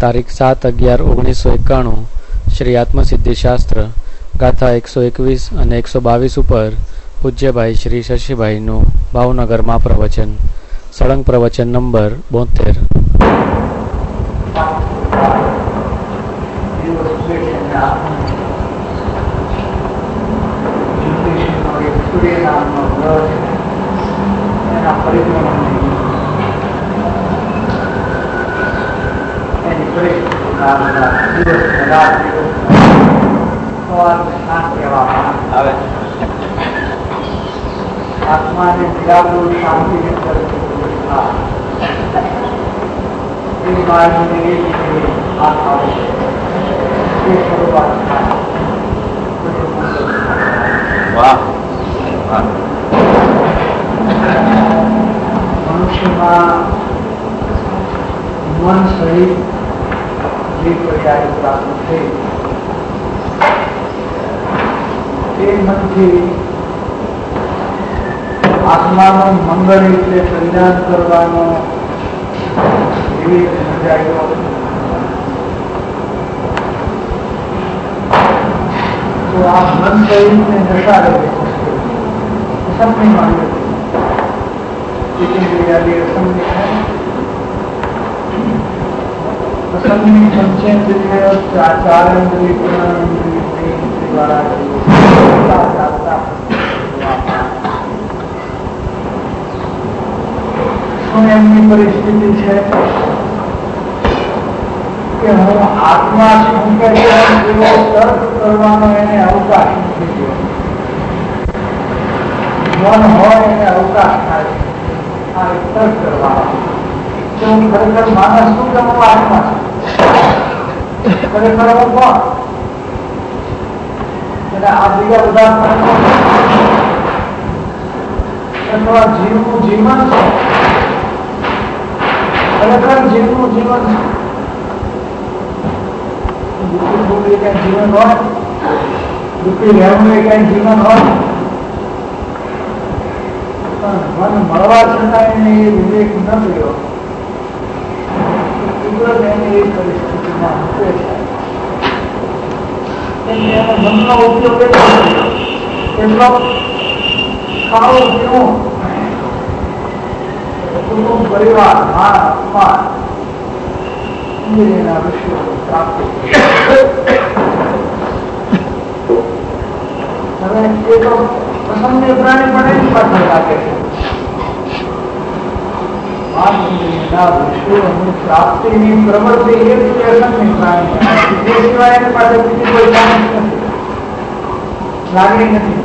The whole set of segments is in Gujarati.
તારીખ 7/11/1991 શ્રી આત્મસિદ્ધિશાસ્ત્ર ગાથા 121 અને 122 ઉપર પૂજ્યભાઈ શ્રી શશીભાઈનું ભાવનગરમાં પ્રવચન. સળંગ પ્રવચન નંબર 72. આત્મા ને નિરાકરણ શાંતિ મનુષ્યમાં મન સહિત જે પ્રકારે પ્રાપ્ત થઈ તે મનથી આત્માનો મંગળ એટલે કલ્યાણ કરવાનો એવી સમજાયો. તો આ મન સહિતને દશા રહે અસમની માંગે અસમની પંચેન્દ્રિય ચારેન્દ્રિય દ્વારા એમની પરિસ્થિતિ છે કે હું આત્મા છું કે એવો તર્ક કરવાનો એને અવકાશ નથી થયો. મન હોય એને અવકાશ થાય આ એક તર્ક કરવાનો કે હું ખરેખર માનસ છું કે હું આત્મા છું, ખરેખર હું કોણ. એટલે આ બીજા બધા અથવા જીવનું જીવન છે, ખરેખર જીવનું જીવન છે. દુઃખી ભૂખ એ કઈ જીવન હોય, દુઃખી રહેવું એ કઈ જીવન હોય, પણ મન મળવા છતાં એને એ વિવેક ન થયો. કુદરત એને એ પરિસ્થિતિમાં મૂકે છે. મનનો ઉપયોગ એટલો ખાવું પીવું, કુટુંબ પરિવાર, માન અપમાન ઇન્દ્રિયના વિષયો પ્રાપ્ત. હવે એ તો પસંદગી પ્રાણી પણ એની પાછળ લાગે છે. માન ઇન્દ્રિયના વિષયોની પ્રાપ્તિની પ્રવૃત્તિ એ પસંદગી પ્રાણી, એ સિવાય એની પાસે બીજી કોઈ પ્રાણી નથી, લાગણી નથી.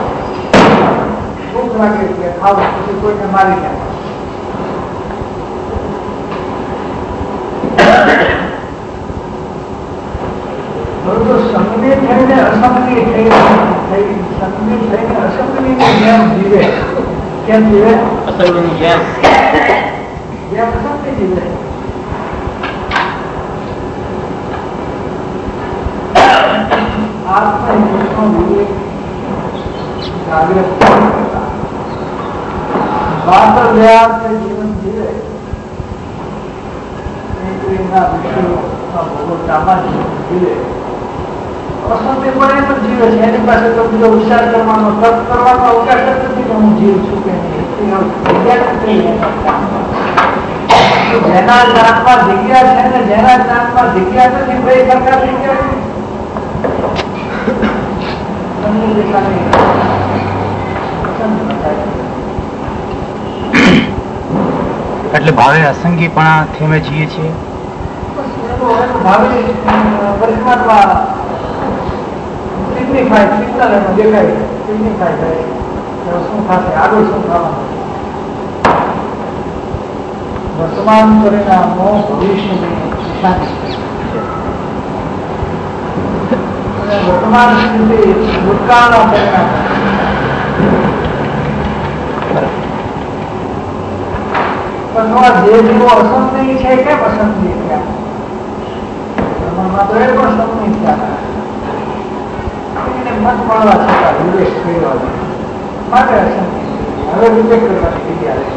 ભૂખ લાગે એટલે ખાવું, પછી કોઈને મારી નાખે. સંગી થઈને અસંગી સંગી થઈને અસંગની જેમ જીવે. કેમ જીવે? અસંગની જેમ અસંગી જીવે. આત્મહિતનો વિવેક જાગૃત બાતર વ્યાસ જીવન જીવે. ઇન્દ્રિયના વિષયો ભોગવટામાં જીવે. અસંગી પણ એમ જ જીવે છે. એની પાસે તો બીજો વિચાર કરવાનો, તર્ક કરવાનો અવકાશ જ નથી કે હું જીવ છું કે નહીં. જેના જ્ઞાનમાં જગ્યા છે ને જેના જ્ઞાનમાં જગ્યા નથી બે કરતા જગ્યા એટલે ભાવે અસંગીપણા થેમે છીએ છીએ. ભાવે પરમાત્મા સિગ્નિફાય સિગ્નલ એનો દેખાય, સિગ્નિફાય થાય શું થશે, આગળ શું થવાનું. વર્તમાન પરિણામો ભવિષ્યની નિશાની અને વર્તમાન સ્થિતિ ભૂતકાળના પરિણામ. પણ જે જીવો અસંગી છે કેમ અસંગી થયા? તો એ પણ સંગી થયા. એને મત મળવા છતાં વિવેક કર્યો માટે અસંગી. હવે વિવેક કરવાની જગ્યા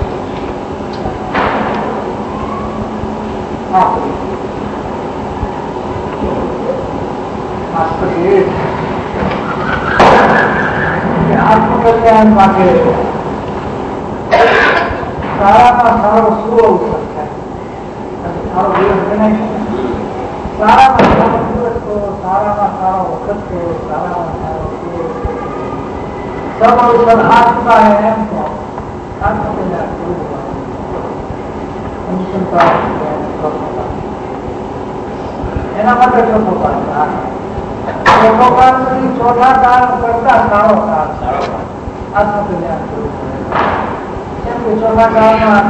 આત્મકલ્યાણ માટે સારામાં સારો શું અવસર થાય, સારો દિવસ ગણાય છે. સારામાં સારો દિવસ કયો, સારામાં સારો વખત કયો, સારામાં સારો સબ અવસર આત્મા એમ તો આત્મકલ્યાણ એના માટે ચોથો કાળ, ચોથો કાળ પછી ચોથા કાળ કરતા સારો કાળ આત્મકલ્યાણ કરવું. કેમ કે ચોથા કાળમાં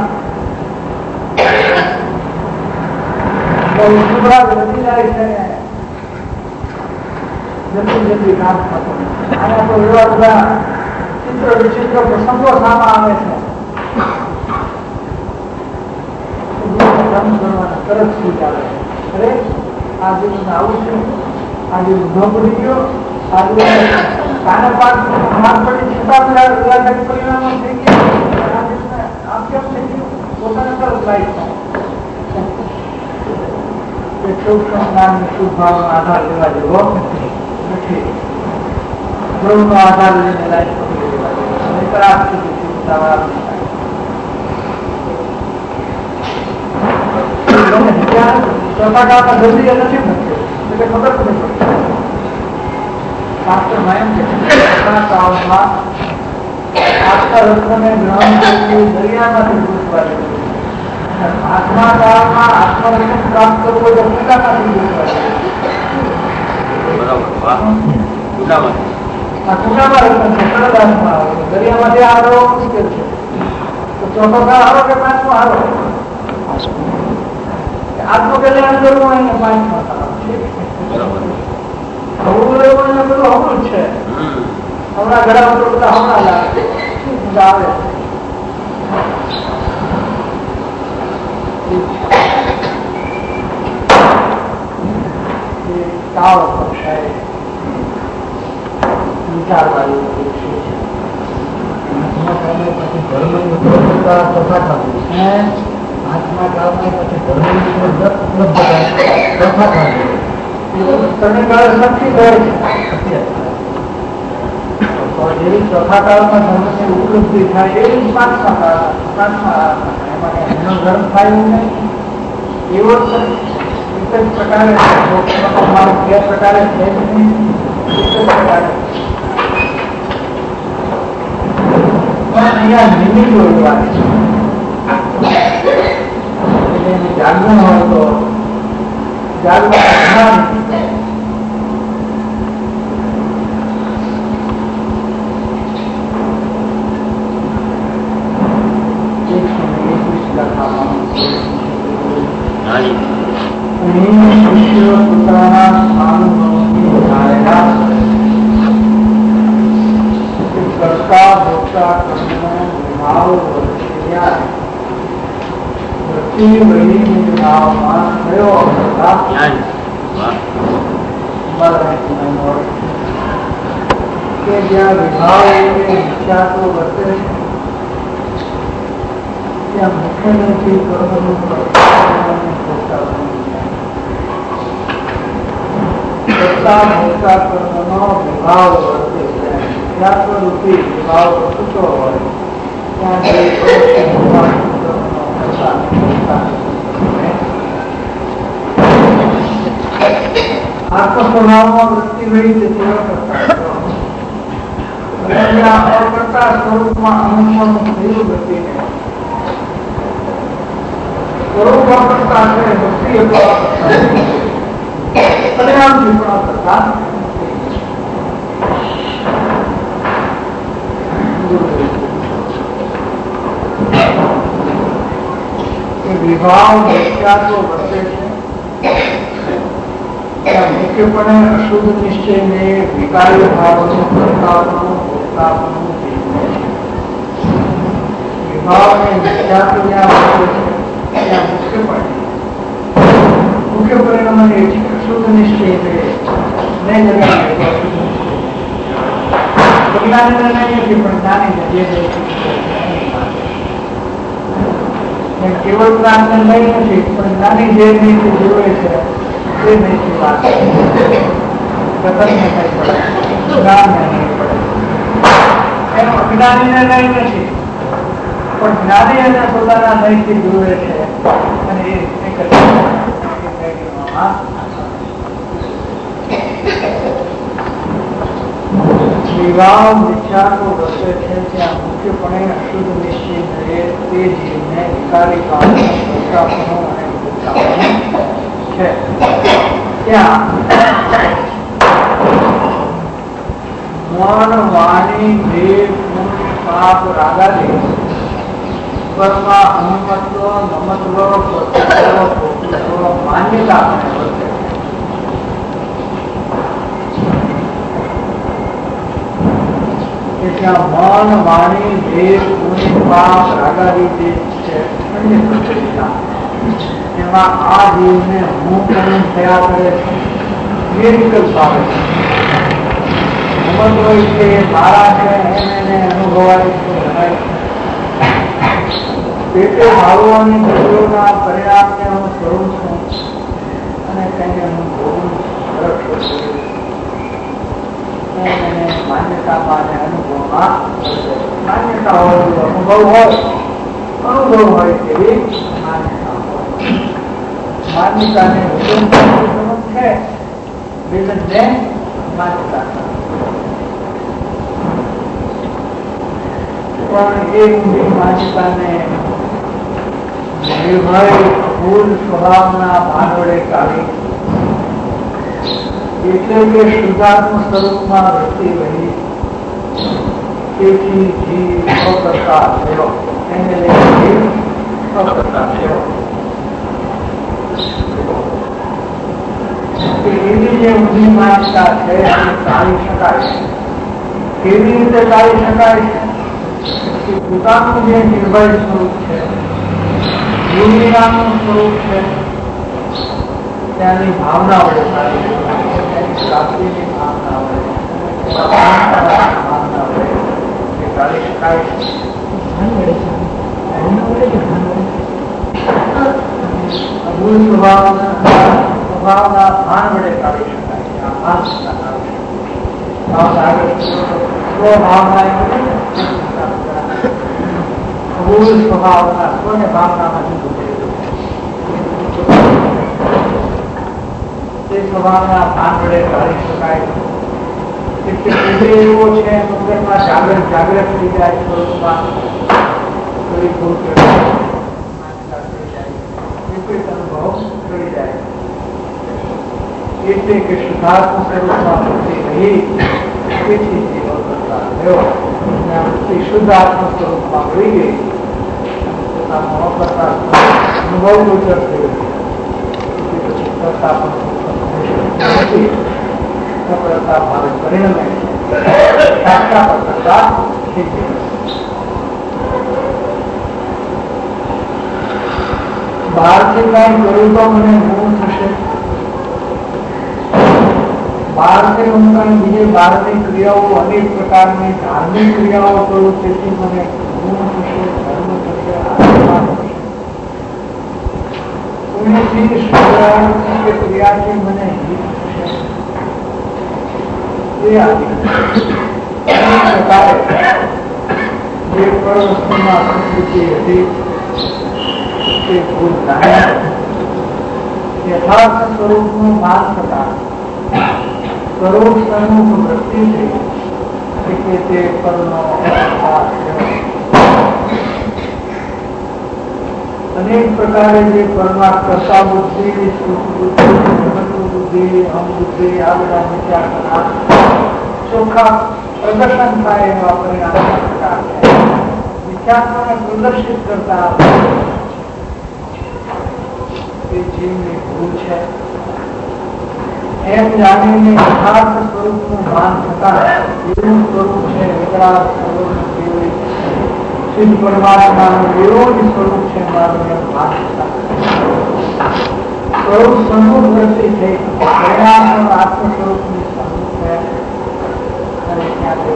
બહુ સુભરાગ વધી જાય છે, જલ્દી કામ થતું. આના તો એવા બધા ચિત્ર વિચિત્ર પ્રસંગો સામે આવે છે, તરત સ્વીચ આવે છે. અરે આજે આવું છે, આજે ઉભો પડી ગયો, આજે કાને પાક માર પડી છતાં પરિણામો થઈ ગયા, આમ કેમ થઈ ગયું, પોતાને તરત લાઈટ થાય. શુભ ભાવનો આધાર લેવા જેવો નથી. ધર્મનો આધાર લઈને લાઈટ પકડી લેવા જેવો. ચોથા કાળમાં જલ્દી નથી મૂક્યો એટલે ખબર નથી પડતી. શાસ્ત્રમાં એમ કે ચોથા કાળમાં આત્મરત્નને ગ્રહણ કરવું દરિયામાંથી ગુજવા દેવું, પાંચમા કાળમાં આત્મરત્ન પ્રાપ્ત કરવું તો કુંડામાંથી ગુજવા દેવું. કુંડામાં રત્ન છે, કડદાસમાં આવે, દરિયામાંથી આવડો મુશ્કેલ છે. તો ચોથો કાળ હારો કે પાંચમો હારો? આત્મકલ્યાણ કરવું હોય ને પાંચમા કાળ હવળું લેવું એને બધું હવળું છે. હમણાં ઘણા બધા હમણાં લાગે આવે કાળ કક્ષાએ વિચારવાની પાંચમા કાળમાં પછી ધર્મની ઉપલબ્ધતા તમે કાળે શક્તિ કહે છે. જેવી ચોથા કાળમાં ધર્મની ઉપલબ્ધિ થાય એવી પાંચમા કાળમાં એનો ધર્મ થાય નહીં એવો જ એક જ પ્રકારે બે પ્રકારે છે જ નહીં, એક જ પ્રકારે. પણ અહીંયા નિમિત્તો એવા છે, જાગવું હોય તો જાગવા પોતાના અનુભવની કરતા ભોગતા કર્મનો ભાવ કે જ્યાં વિભાવ વિચારો વર્તે ત્યાં મુખ્ય નથી કર્મનું કર્મનો વિભાવ વર્તે છે. રૂપી વિભાવ વર્તતો હોય ત્યાં આત્મસ્વભાવમાં વૃત્તિ વહી જતી અકર્તા સ્વરૂપમાં અનુભવ થયું ગતિને સ્વરૂપ અકર્તા છે, વૃત્તિ પરિણામથી પણ અકર્તા વિભાવ વ્યાખ્યાતો વર્તે છે. મુખ્યપણે અશુદ્ધ નિશ્ચયને વિકાર્ય ભાવનું કર્તાપનું ભોગતાપનું વિભાવને વ્યાખ્યાતો જ્યાં વર્તે છે ત્યાં મુખ્ય પરિણામ એ છે અશુદ્ધ નિશ્ચય નહીં જગાડે. જ્ઞાનીને નહીં નથી પણ જ્ઞાનીને જે કેવળ જ્ઞાનને નહીં નથી પણ જ્ઞાની જે રીતે જીવે છે તે નહીં વાત. જગતને નહીં પડે, જ્ઞાનને નહીં પડે. એનું અજ્ઞાનીને નહીં નથી, પણ જ્ઞાની એને પોતાના નહીંથી જુએ છે અને એ વિવાહ વિચારો વસે છે ત્યાં મુખ્યપણે અશુદ્ધ નિશ્ચિત રહે તે જીવને વિકારી ભાવનો અને છે. ત્યાં મન વાણી દેહ પુણ્ય પાપ રાગાદી કર્મમાં અનુમત્વ મમત્વ માન્યતા વર્તે. ત્યાં મન વાણી દેહ પુણ્ય પાપ રાગાદી જે છે અન્ય પ્રક્રિયા એમાં આ જીવને હું પણ થયા કરે છે એ વિકલ્પ આવે છે. હોય છે મારા છે એને અનુભવાય છે, પેટે ભાવોની દ્રવ્યોના પરિણામને હું કરું છું અને તેને હું ભોગું એને માન્યતામાં અને અનુભવમાં માન્યતા હોય અનુભવ હોય તેવી માન્યતા હોય. માન્યતાને છે વિગતને માન્યતા પણ એ ઊંડી માન્યતાને નિર્ભય ભૂલ સ્વભાવના ભાન વડે કાઢી એટલે કે શુદ્ધાત્મ સ્વરૂપમાં વૃત્તિ રહી તેથી જીવ અકર્તા થયો. એને લઈને જીવ અકર્તા થયો. એવી જે ઊંડી માન્યતા છે એ ટાળી શકાય છે. કેવી રીતે ટાળી શકાય છે? પોતાનું જે નિર્ભય સ્વરૂપ છે, જીવનું સ્વરૂપ છે, ત્યાંની ભાવના વડે પ્રાપ્તિની ભાવના વડે ટાળી શકાય છે. અભૂલ સ્વભાવના ભાન વડે ટાળી શકાય છે. આ ભાવના ભૂલ સ્વભાવના સ્વને ભાવનામાં જુદું તે સ્વભાવના ભાન વડે ટાળી શકાય. એવો છે મંદિરમાં જાગૃત થઈ જાય સ્વરૂપમાં થોડી ભૂલ વિપરીત અનુભવ કરી જાય. એટલે કે શુદ્ધાત્મ સ્વરૂપમાં વૃત્તિ રહી તેથી જીવો કરતા થયો. શુદ્ધ આત્મ સ્વરૂપમાં વળી ગઈ પોતાનો અકર્તા અનુભવ ગોચર થયો. કરતા પણ અકર્તા ભાવે પરિણમે સાચા અકર્તા થઈ ગઈ. બહારથી કઈ કર્યું તો મને ગુણ થશે, બહારથી હું કઈ બીજે બહારની ક્રિયાઓ અનેક પ્રકારની ધાર્મિક ક્રિયાઓ કરું તેથી મને ગુણ થશે, ધર્મ થશે, આત્મા થશે. પુણ્યથી કે ક્રિયાથી મને હિત થશે. એ પ્રકારે જે પણ વસ્તુમાં સંસ્કૃતિ હતી તે ભૂલ યથાર્થ સ્વરૂપનું ભાન થતા પરોક્ષનું વૃત્તિ થઈ કે તે પરનો અનેક પ્રકારે જે પરના કરતા બુદ્ધિ બુદ્ધિ અહમ બુદ્ધિ આ બધા વિચાર ચોખ્ખા પ્રદર્શન થાય એવા પરિણામ વિચારોને પ્રદર્શિત કરતા એ જીવની ભૂલ છે એમ જાણીને યથાર્થ સ્વરૂપનું ભાન થતા એવું સ્વરૂપ છે વિકરાળ સ્વરૂપ સિદ્ધ પરમાત્માનું એવું જ સ્વરૂપ છે મારું ભાન થતા સ્વરૂપ સન્મુખ દ્રષ્ટિ થઈ પરિણામ આત્મ સ્વરૂપની સન્મુખ છે અને ત્યાં તે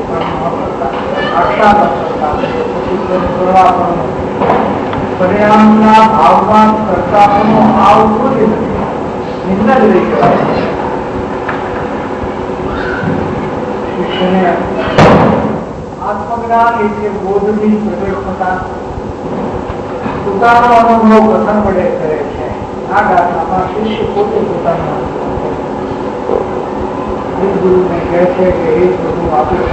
પરિણામના ભાવમાં કરતાપણું આ ઉત્પત્તિ નથી નિંદા જ રહી કહેવાય. જ્ઞાન એટલે બોધની પ્રગટતા પોતાનો અનુભવ પ્રથમ વડે કરે છે. આ ગાથામાં શિષ્ય પોતે પોતાનો ગુરુને કહે છે કે એ બધું આપણે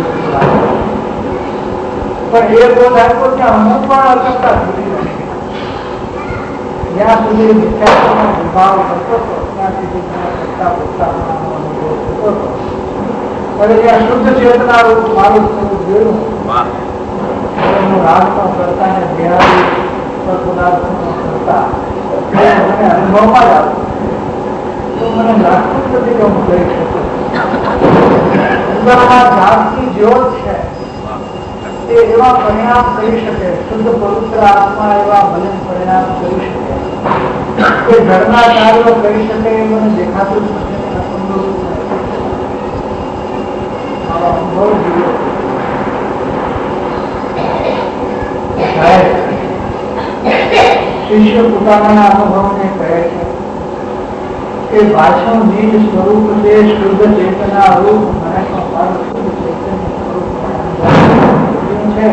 પણ એ બોધ આપ્યો ત્યાં હું પણ અકર્તા સુધી નથી. જ્યાં સુધી વિચારોનો વિભાવ થતો હતો ત્યાં સુધી કરતા પોતાનો અનુભવ થતો હતો. અને જ્યાં શુદ્ધ ચેતના રૂપ મારું સ્વરૂપ જોયું હું રાગનો કરતા ને દેહાદી પદાર્થોનો કરતા મને અનુભવમાં જ આવ્યું તો મને લાગતું નથી કે હું કરી શકું. અંદરમાં જાગતી જ્યોત છે તે એવા પરિણામ કરી શકે, શુદ્ધ પવિત્ર આત્મા એવા ભજન પરિણામ કરી શકે, તે ઘરના કાર્યો કરી શકે એ મને દેખાતું જ નથી. શિષ્ય પોતાના અનુભવને કહે છે કે પાછો નિજ સ્વરૂપ તે શુદ્ધ ચેતના રૂપ મને મારું શુદ્ધ ચૈતન્ય સ્વરૂપ છે.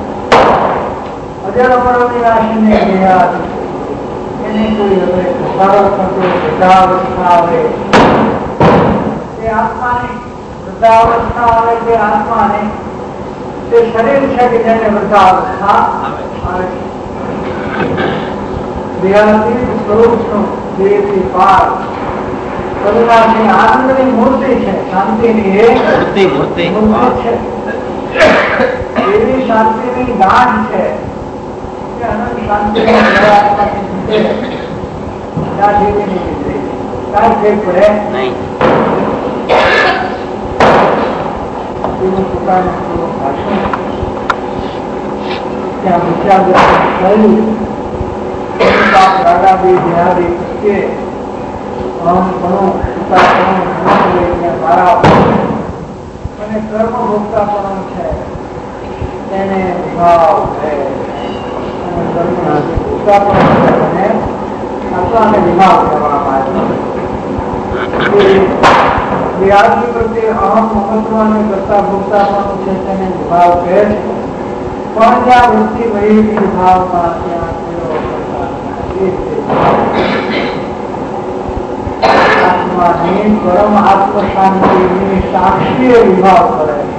અજર અમર વિનાશીને ગયા એને કોઈ હવે ઘટાડો થતો વૃદ્ધાવસ્થા આવે તે આત્માની વૃદ્ધાવસ્થા આવે તે આત્માને તે શરીર છે કે જેને વૃદ્ધાવસ્થા આવે છે. દેહાતીત સ્વરૂપનું દેહથી પાર કરુણાની આનંદની મૂર્તિ છે, શાંતિની એ મૂર્તિ છે. એવી શાંતિની ગાંઠ છે કે અનંત શાંતિનો ત્યાં જીવીની વિપરીત કાંઈ ફેર પડે નહીં. એનું પોતાનું થોડું ભાષણ ત્યાં વિચાર થયું. રાગા બી બિહારી કે અહમ પણ મારા અને કર્મ ભોગતા પણ છે તેને વિભાવ છે અને કર્મ ભોગતા પણ છે અને આત્માને વિભાવ કરવામાં આવે. બિહારી પ્રત્યે અહમ મહત્વને કરતા ભોગતા પણ છે તેને વિભાવ કહે છે. પણ જ્યાં વૃત્તિ વહી વિભાવમાં ત્યાં આત્માની પરમ આત્મ શાંતિની સાક્ષીએ વિભાવ કરે છે.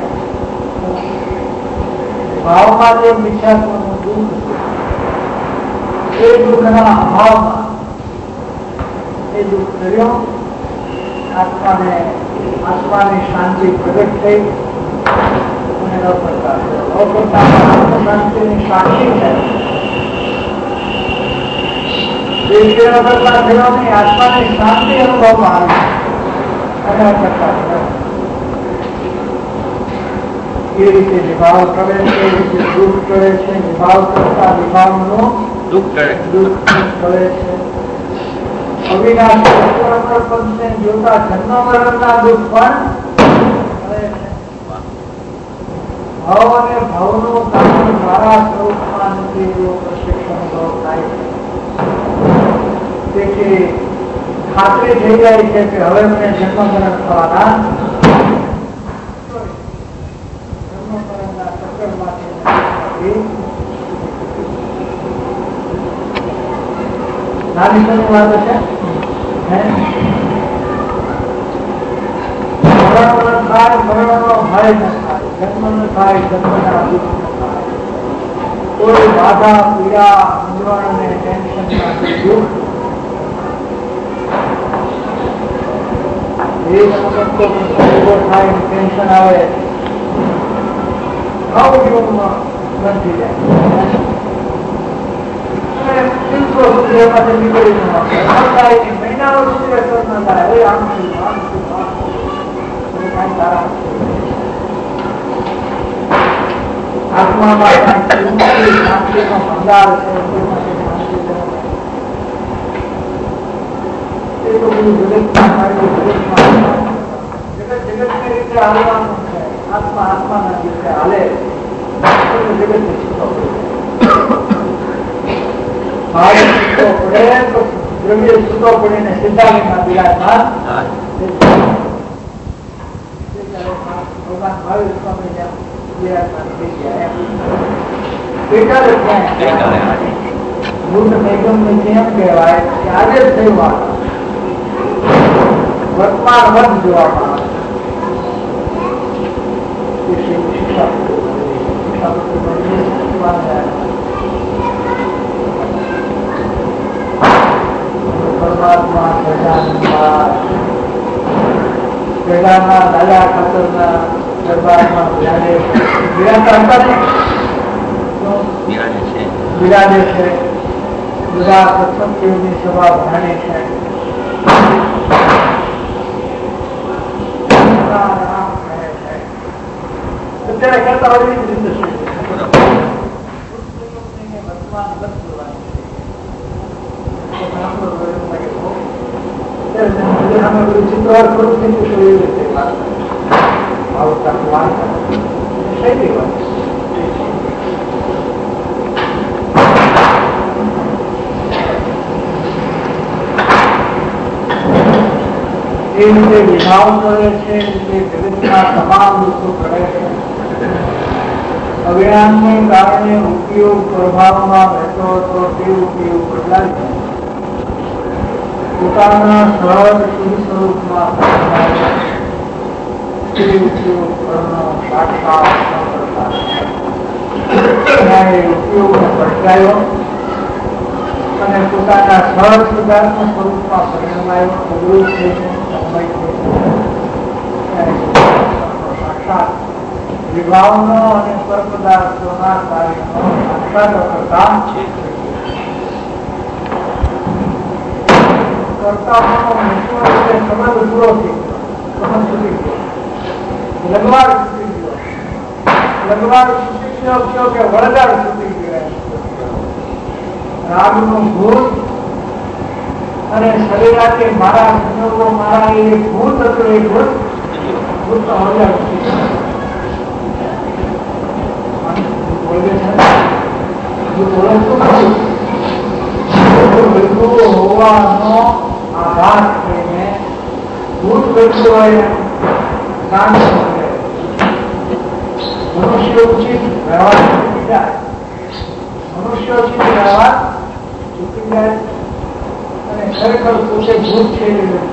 ભાવમાં જે મિથ્યાત્વનું દુઃખ છે એ દુઃખના અભાવમાં એ દુઃખ કર્યો આત્માની શાંતિ પ્રગટ થઈ અને અપરતા આત્મ શાંતિની સાક્ષી છે. આત્માની શાંતિ અનુભવમાં આવે અને એ રીતે વિભાવ કરે છે, એ રીતે દુઃખ કરે છે. વિભાવ કરતા વિભાવનું દુઃખ કરે છે. અવિનાશી પંચને જોતા જન્મ મરણના દુઃખ પણ કરે છે. ભાવ અને ભાવનું કારણ દ્વારા સ્વરૂપમાં નથી એવો પ્રત્યક્ષ અનુભવ થાય છે. તેથી ખાતરી થઈ જાય છે કે હવે મને જન્મ મરણ થવાના નાની નાની વાતો છે. મરણ થાય મરણનો ભય ન થાય, જન્મ ન થાય જન્મના દુઃખ ન થાય, કોઈ બાધા પીડા મૂંઝવણ અને ટેન્શન દુઃખ ટેન્શન આવે જીવનમાં બંધી જાય નીકળી મહિનાઓ સુધી અસર ન થાય. આત્મામાં શાંતિનો ભંડાર છે. આત્મા આત્માના રીતે હાલે જગત પડે તો દ્રવ્ય છૂટો પડીને સિદ્ધાંતમાં બિરાજમાન ભગવાન મહાવીર સ્વામી આજે જ થયું વર્તમાન વધ જોવામાં પરમાત્મા ગજાનંદ દાદા ખાતરના દરબારમાં બિરાજે છે. બધા સત્સંગીઓની સભા ભરાણી છે. અત્યારે કરતા હોય રીતે ચિત્ર કરું એ રીતે વિભાવ કરે છે. જગતના તમામ લોકો કરે છે. અજ્ઞાનને કારણે ઉપયોગ પ્રભાવમાં રહેતો હતો તે ઉપયોગ બદલાય છે. પોતાના સહજ શુદ્ધ સ્વરૂપમાં તે ઉપયોગ કરવાનો સાક્ષાત ઉપયોગ ભટકાયો અને પોતાના સહજ સુધાર્થના સ્વરૂપમાં પરિણમાયો. અવરોધ થઈને સાક્ષાત વિભાવનો અને પરપદાર્થોના કાર્યનો સાક્ષાત કરતા કર્તાઓનો સંબંધ પૂરો થઈ ગયો. લગવાડ છૂટી ગયો. લગવાડ છૂટી ગયો કે વળગાડ છૂટી ગયો. રાગનું ભૂત અને શરીરાથી મારા સંયોગો મારા એ ભૂત હતું. એ ભૂત વળગાડ છૂટી ગયો. હોવાનો આભાસ થઈને ભૂત વ્યક્તિઓએ મનુષ્ય ઉચિત વ્યવહાર ચૂકી જાય. મનુષ્ય ઉચિત વ્યવહાર ચૂકી જાય અને ખરેખર પોતે ભૂત છે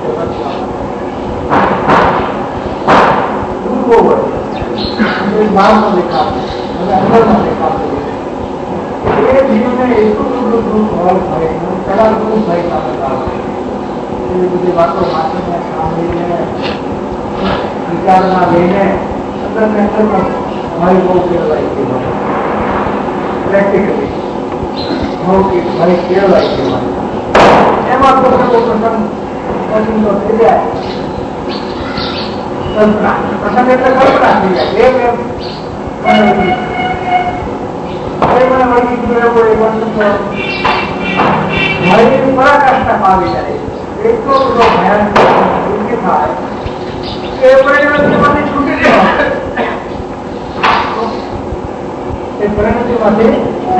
બહારમાં દેખાતું અને અંદરમાં દેખાતું. એ જીવને એટલું બધું દુઃખ હોય ભાઈ કદાચ દુઃખ ભાઈ સામે એવી બધી વાતો વાંચીને સાંભળીને વિચારમાં લઈને અંદર ભાઈ બહુ કેળવાય કહેવાય. પ્રેક્ટિકલી મૌખિક ભાઈ કેળવાય કહેવાય. એમાં તો પ્રસંગ થઈ જાય. કલ્પના પ્રસંગ એટલે કલ્પના થઈ જાય. મને વળગી ગયો એ વસ્તુ ભયની પરાકાષ્ઠામાં આવી જાય. એટલો બધો ભયાનક થાય કે પરિણતિમાંથી છૂટી જવા. એ પરિણતિમાંથી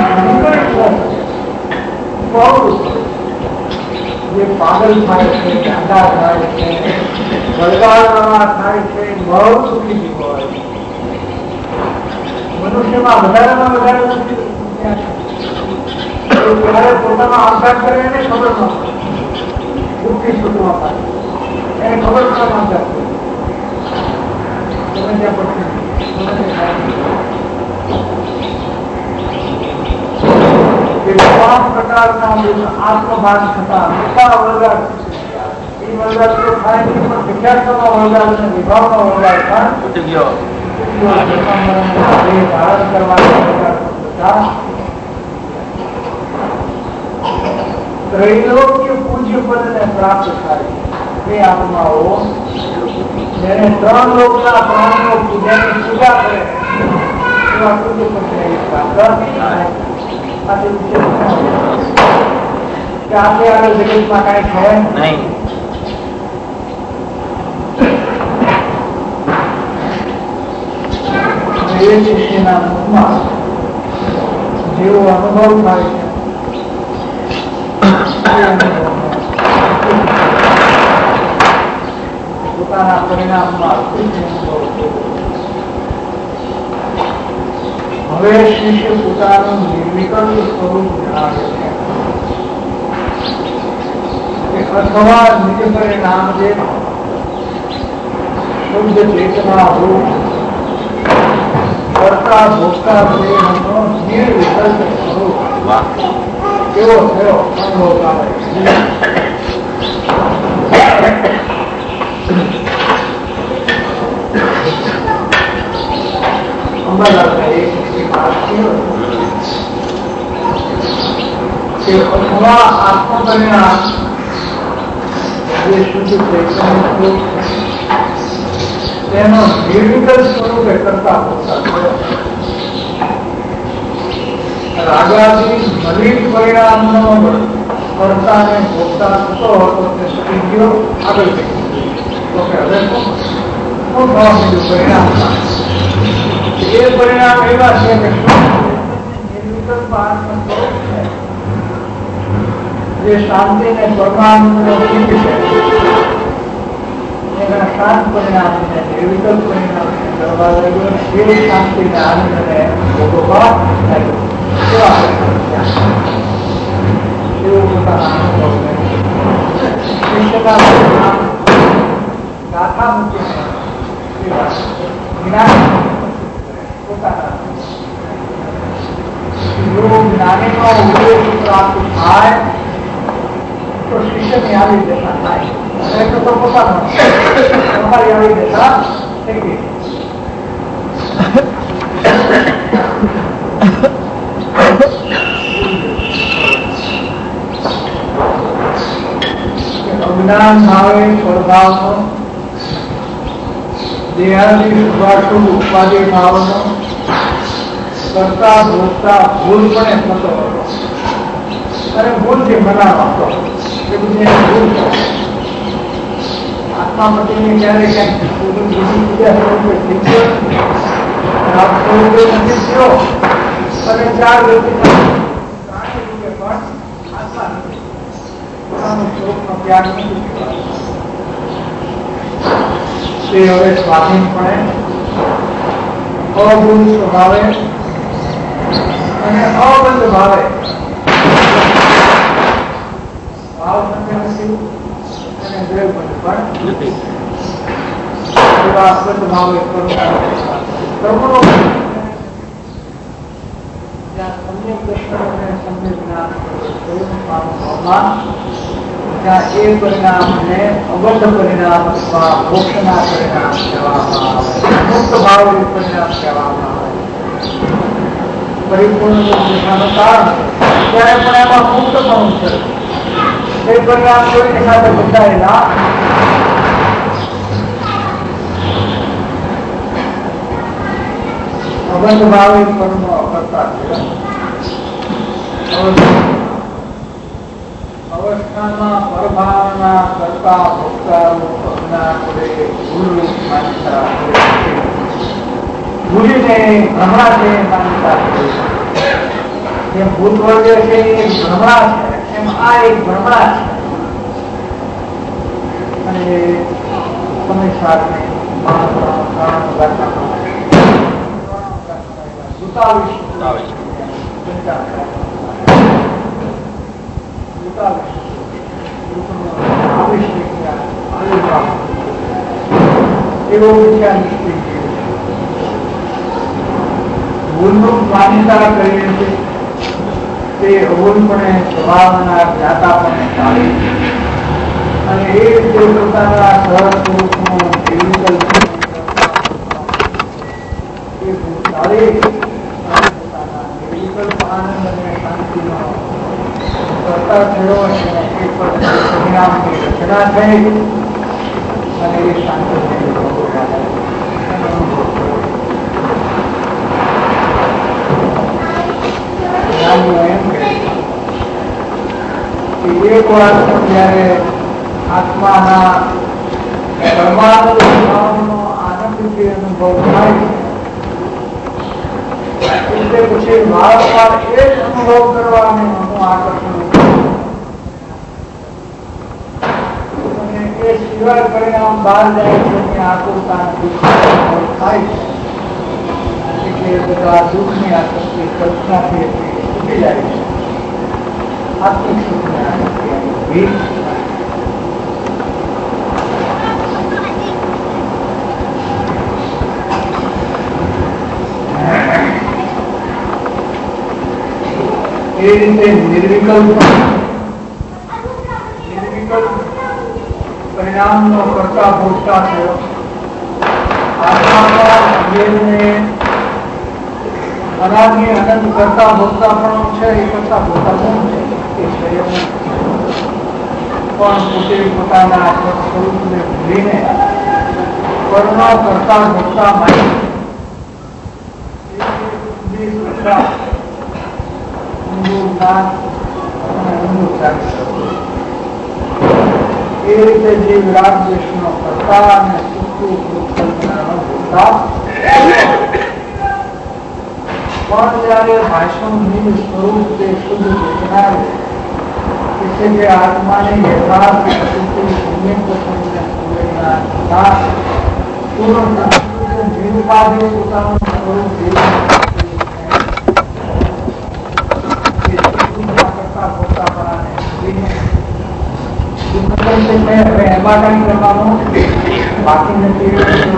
જે પાગલ થાય છે, ગાંડા થાય છે, વળગાડવામાં થાય છે, બહુ સુખી જીવો હોય. મનુષ્યમાં વધારેમાં વધારે ત્યારે પોતાનો અભ્યાસ કરે એને ખબર ન દુઃખથી છૂટવા પાડે. એને ખબર ન અભ્યાસ કરે તમે ત્યાં પડશે. તમામ પ્રકારના આત્મભાન થતા મોટા વળગાડ એ વળગાડ તો થાય નહીં, પણ વિદ્યાર્થીઓનો વળગાડ અને વિભાવનો વળગાડ પણ છૂટી ગયો. ધારણ કરવાના ત્રૈલોક્ય પૂજ્ય પદને પ્રાપ્ત થાય એ આત્માઓ જેને 3 લોકના પ્રાણીઓ પૂજાની પૂજા કરે એવા પૂજ્ય પદને પ્રાપ્ત કે આપણે આગળ જગતમાં કઈ થાય નહીં. એ શિષ્યના મુખમાં જેવો અનુભવ થાય છે પોતાના પરિણામમાં હવે શિષ્ય પોતાનું નિર્વિકલ્પ સ્વરૂપ જણાવે છે અથવા નિજ પરિણામ જે શુદ્ધ ચેતના રૂપ કરતા ભોગતા દેહનો નિર્વિકલ્પ સ્વરૂપ કેવો થયો અનુભવ આવે. અથવા આત્મપરિણામ જે શુદ્ધ ચૈતન્ય તેનો નિર્વિકલ્પ સ્વરૂપે કરતા રાગાથી મલિન પરિણામનો કરતાને ભોગતા થતો હતો તે સુખી ગયો આગળ તો કે હવે શું થવા માંડ્યું પરિણામ એ પરિણામ એવા છે કે નિર્વિકલ્પ આત્મ સ્વરૂપ છે જે શાંતિ ને પરમાનંદનો બીજ છે. એના શાંત પરિણામ છે નિર્વિકલ્પ પરિણામ છે કરવા લાગ્યો એ શાંતિ ને આનંદને ભોગવવા લાગ્યો. એવું પોતાના અનુભવ ગાથા મૂકીને જ્ઞાન પોતાના જો જ્ઞાનીનો ઉપદેશ પ્રાપ્ત થાય તો શિષ્યની આવી દશા થાય અને તો પોતાનો તમારી આવી દશા થઈ ગઈ. અજ્ઞાન ભાવે સ્વભાવનો દેહાદી શુભાશુભ ઉપાધિ ભાવનો કરતા ભોગતા ભૂલપણે થતો હતો અને ભૂલથી બનાવતો એ બધી ભૂલ આત્માપતિને ક્યારે ક્યાંક બીજી બીજા સ્વરૂપે નથી થયો અને ચાર વ્યક્તિ પ્રાણી રૂપે પણ આત્મા નથી સ્વરૂપનો ત્યાગ નથી. તે હવે સ્વાધીનપણે અભૂત સ્વભાવે અને અબંધ ભાવે ભાવ સંખ્ય નથી અને દ્રવ્યબંધ પણ નથી એવા અબંધ ભાવે કર્મનો જ્યાં સમ્યક દર્શન અને સમ્યક જ્ઞાન ભાવમાં ત્યાં એ પરિણામને અબદ્ધ પરિણામ અથવા મોક્ષના પરિણામ કહેવામાં આવે, મુક્ત ભાવ પરિણામ કહેવામાં આવે. પરિપૂર્ણ દિશાનું કારણ ત્યારે પણ એમાં મુક્ત પણ છે. એ પરિણામ કોઈની સાથે બંધાયેલા અબદ્ધ ભાવે કર્મ કરતા અવસ્થામાં પરભાવના કરતા ભોગતાઓ અજ્ઞાન કરે ભૂલરૂપ માનતા ભૂલીને ભ્રમણા છે માનતા જેમ ભૂત વર્ગ છે એ ભ્રમણા છે એમ આ એક ભ્રમણા છે અને સમય સાથે એવો વિચાર ભૂલનું માન્યતા કરીને છે તે અવૂલપણે સ્વભાવના જ્ઞાતાપણે ચાલી અને એ રીતે પોતાના સહજ સ્વરૂપનું નિર્વિકલ્પ આનંદ અને શાંતિનો કરતા થયો અને એક પરિણામની રચના થઈ અને એ શાંતિ એમ કે એક વાર જયારે આત્માના પરમાણુ ભાવનો આનંદથી અનુભવ થાય એટલે પછી વારંવાર એ જ અનુભવ કરવાનું આકર્ષણ અને એ સિવાય પરિણામ બહાર જાય છે આતુરતા થાય છે એ બધા દુઃખની આસક્તિ કલ્પનાથી છૂટી જાય છે. આત્મિક સુખની આસક્તિ એ રીતે નિર્વિકલ્પ પરિણામનો કરતા ભોગતા થયો. અનાદિ અનંત કરતા ભોગતા પણ છે. એ કરતા ભોગતા કોણ છે? એ છે પણ પોતે પોતાના સ્વરૂપને ભૂલીને પરનો કરતા ભોગતા માની એ રીતે જે વિરાટ દેશનો કરતા અને કલ્પનાનો ભોગતા પણ જયારે ભાષણ નિજ સ્વરૂપ તે શુદ્ધ ચેતના છે જે આત્માને યથાર્થ પૂર્ણ નિરુપાધિ પોતાનું સ્વરૂપ એમાં કઈ કરવાનું બાકી નથી.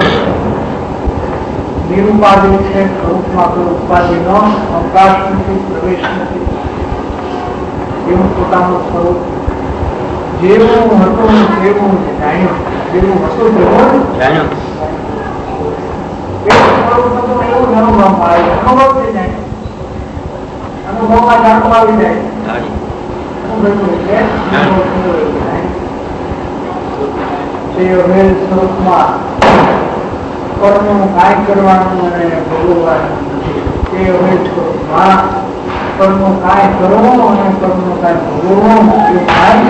નિરુપાધિ છે. સ્વરૂપમાં કોઈ ઉપાધિ નો અવકાશ નથી, પ્રવેશ નથી. એવું પોતાનું સ્વરૂપ જેવું હતું તેવું જાણ્યું. જેવું હતું તેવું જાણ્યું. એવું સ્વરૂપ હતું એવું જ અનુભવમાં આવે. અનુભવથી જાણ્યું. અનુભવમાં જાણવા આવી જાય. સ્વરૂપમાં કર્મનું કાંઈ કરવાનું અને ભોગવવાનું નથી. તે હવે સ્વરૂપમાં કર્મનું કાંઈ કરવું અને કર્મનું કાંઈ ભોગવવું એ કાંઈ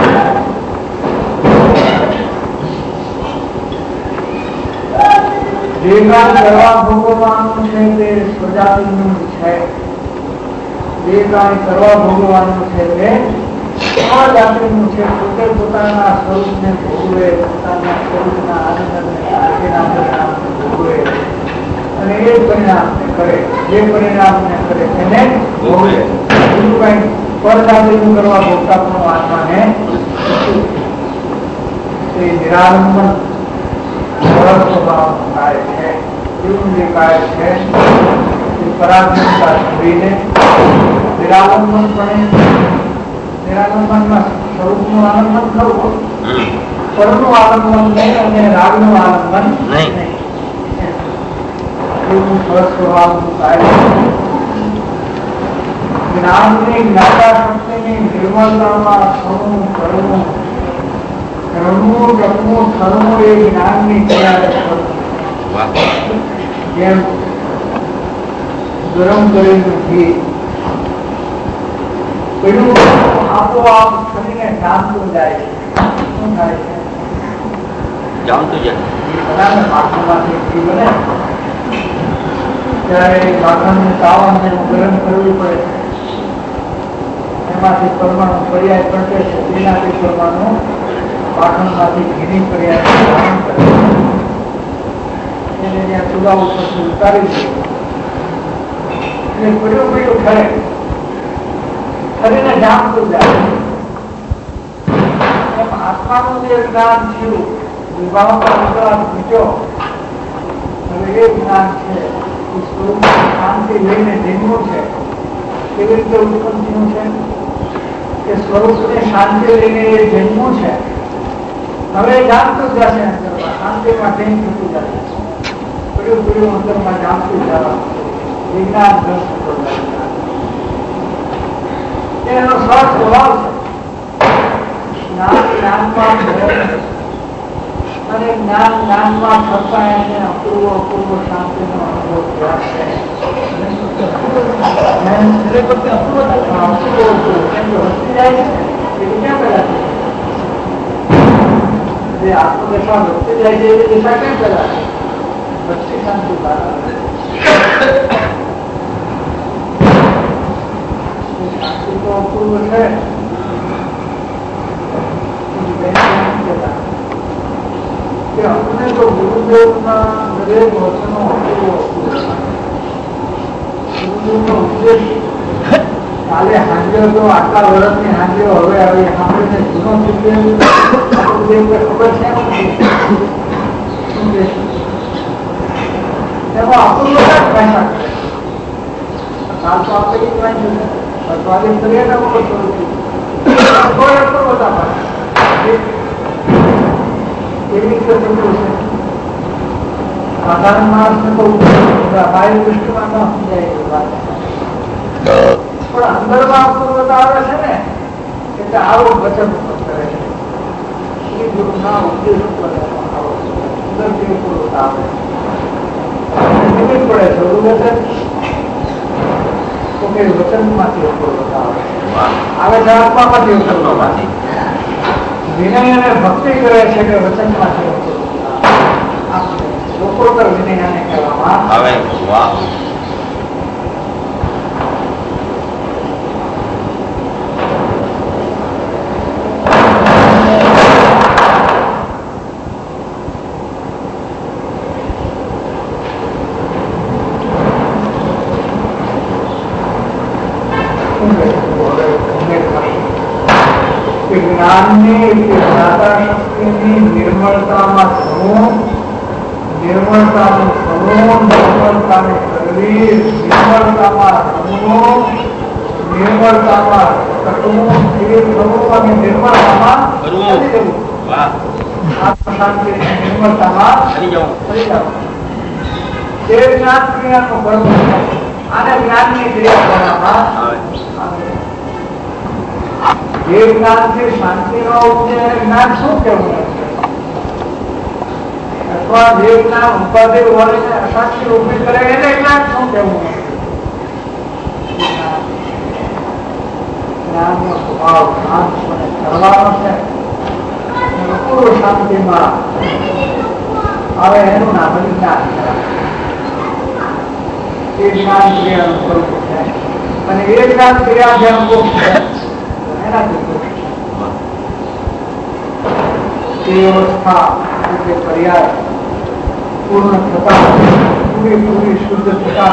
જે કાંઈ કરવા ભોગવવાનું છે તે સ્વજાતિનું છે. જે કાંઈ કરવા ભોગવવાનું છે તે સ્વજાતિનું છે. પોતે પોતાના સ્વરૂપને ભોગવે, પોતાના સ્વરૂપના આનંદને પરિણામને ભોગવે અને એ પરિણામને કરે. જે પરિણામને કરે તેને ભોગવે. બીજું કઈ પરજાતિનું કરવા ભોગતા પણ આત્માને તે નિરાલંબન સરળ સ્વભાવનું કાર્ય છે. એવું જે કાર્ય છે તે પરાધીનતા છોડીને નિરાલંબનપણે નિરાલંબનમાં સ્વરૂપનું આલંબન કરવું, પરનું આલંબન નહીં અને રાગનું આલંબન નહીં. એવું સરળ સ્વભાવનું કાર્ય. જ્ઞાનની જ્ઞાતા શક્તિની નિર્મળતામાં થવું કરવું, રમવું રમવું થવું એ જ્ઞાનની ક્રિયા. જેમ ગરમ કરેલું ઘી પેલું આપોઆપ શરીરને જામતું જાય છે. શું થાય છે? જામતું જાય. બરાબર. માખણમાંથી ઘી બને ત્યારે માખણને તાવને ગરમ કરવી પડે છે. એમાંથી પરમાણુ પર્યાય પડે છે. તેનાથી પરમાણુ માખણમાંથી ઘીની પર્યાય ધારણ કરે છે. એને ત્યાં ચૂલા ઉપરથી ઉતારી દે એટલે પડ્યું પડ્યું ઠરે. શરીરને જામતું જાય. એમ આત્માનું જે જ્ઞાન થયું, વિભાવનો વિશ્વાસ બીજો, હવે એ જ્ઞાન છે એ સ્વરૂપની શાંતિ લઈને જન્મું છે. કેવી રીતે ઉત્પન્ન થયું છે કે સ્વરૂપની શાંતિ લઈને એ જન્મું છે. હવે જાણતું જશે અંદરમાં, શાંતિમાં જૈન થતું જશે. પડ્યું પડ્યું અંદરમાં જાણતું જવા વિજ્ઞાન ધન થતો જાય. એનો સહજ સ્વભાવ છે. જ્ઞાન જ્ઞાનમાં અને જ્ઞાન જ્ઞાનમાં થતા એને અપૂર્વ અપૂર્વ શાંતિનો અનુભવ થયા છે. જે આત્મદશા વધતી જાય છે એ દિશા કેમ પેલા વચ્ચે શાંતિ શાંતિ તો અપૂર્વ છે. અમને તો ગુરુદેવના દરેક વચનો અપૂર્વ સત્સંગનો ઉદ્દેશ કાલે હાજરીઓ તો આટલા વર્ષની હાજરીઓ હવે આવી સાંભળીને જૂનો ખબર છે એમાં આપણું બધા ભાષા કરે કાલ તો આપણે એક વાંચ્યું છે સ્વાગત કરીએ ને બધા એવી રીતે સમજવું છે સાધારણ માણસને તો બાહ્ય દૃષ્ટિમાં ન સમજાય એવી વાત પણ અંદરમાં અપૂર્વતા આવે છે ને એટલે આવો વચન ઉપર કરે છે શ્રી ગુરુના ઉપદેશ ઉપર આવો અંદરથી અપૂર્વતા આવે નિમિત્ત પડે છે વચન તો કે વચનમાંથી અપૂર્વતા આવે છે આત્મામાંથી અપૂર્વતામાંથી વિનય અને ભક્તિ કરે છે કે વચનમાંથી અપૂર્વતા લોકોત્તર વિનય આને કહેવામાં આવે. વાહ. જ્ઞાનની જ્ઞાતા શક્તિની નિર્મળતામાં થવું, નિર્મળતાનું થવું, નિર્મળતાને કરવી, નિર્મળતામાં રમવું, નિર્મળતામાં ટકવું, સ્થિર થવું અને નિર્મળતામાં હરી જવું. આત્મશાંતિની નિર્મળતામાં હરી જવું. તે જ્ઞાન ક્રિયાનું કર્મ આને જ્ઞાનની ક્રિયા કરવામાં આવે. જે જ્ઞાનથી શાંતિનો ઉપજે જ્ઞાન શું કેવું અથવા જે જ્ઞાન ઉપાધિ હોઈને અશાંતિ ઉભી કરે એને જ્ઞાન શું કેવું? જ્ઞાનનો સ્વભાવ શાંતપણે કરવાનો છે પૂર્વ શાંતિમાં આવે એનું નામ જ્ઞાન. એ જ્ઞાન ક્રિયાનું સ્વરૂપ છે અને એ જ્ઞાન ક્રિયા જેમ છે પર્યાય પૂર્ણ થતા પૂરી શુદ્ધ થતા